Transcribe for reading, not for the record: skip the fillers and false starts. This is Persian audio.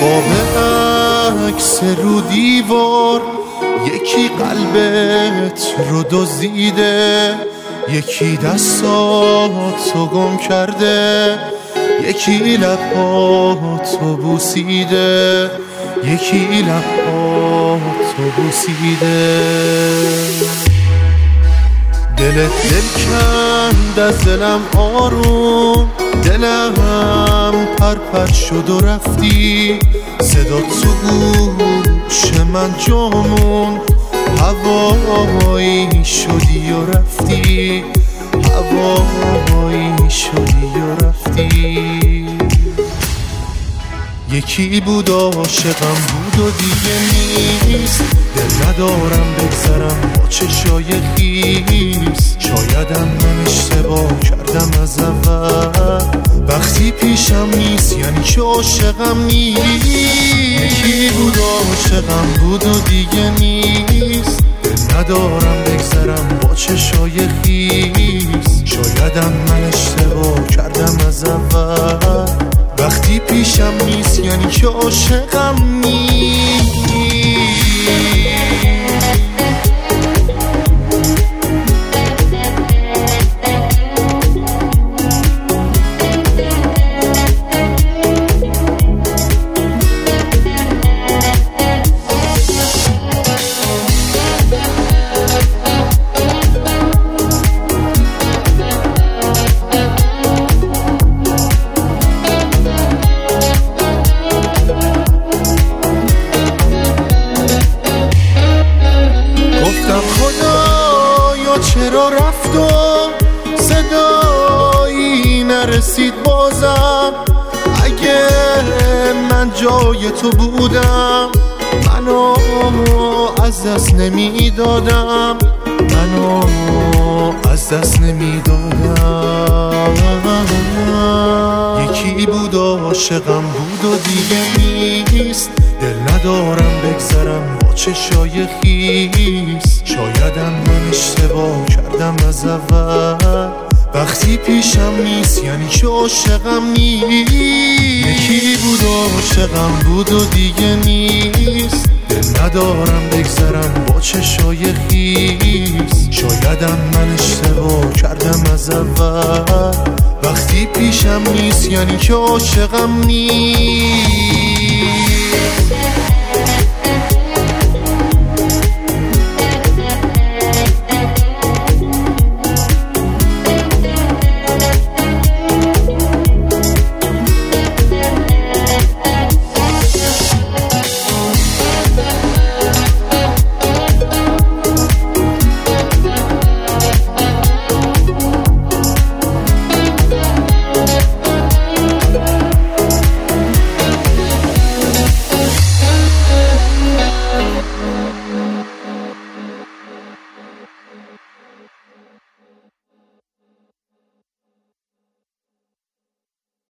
خواب عکس رو دیوار، یکی قلبت رو دزدیده، یکی دستاتو گم کرده، یکی لباتو بوسیده، یکی لباتو بوسیده. دلت دل کند از دلم آروم، دلم پرپر شد و رفتی، صدا تو گوش من جامون، هوایی شدی و رفتی، هوایی شدی و رفتی. یکی بود عاشقم بود و دیگه نیست، دل ندارم بگذرم با چشای خیس، شایدم من اشتباه کردم از اول، وقتی پیشم نیست یعنی که عاشقم نیست. یکی بود عاشقم بود و دیگه نیست، دل ندارم بگذرم با چشای خیس، شایدم من اشتباه کردم از اول، وقتی پیشم نیست یعنی که عاشقم نیست. خدایا چرا رفت و صدایی نرسید بازم، اگه من جای تو بودم منو از دست نمیدادم، منو از دست نمیدادم. یکی بود عاشقم بود و دیگه نیست، دل ندارم بگذرم با چشای خیس، شایدم من اشتباه کردم از اول، وقتی پیشم نیست یعنی که عاشقم نیست. یکی بود عاشقم بود و دیگه نیست، دل ندارم بگذرم با چشای خیس، شایدم من اشتباه کردم از اول، وقتی پیشم نیست یعنی که عاشقم نیست.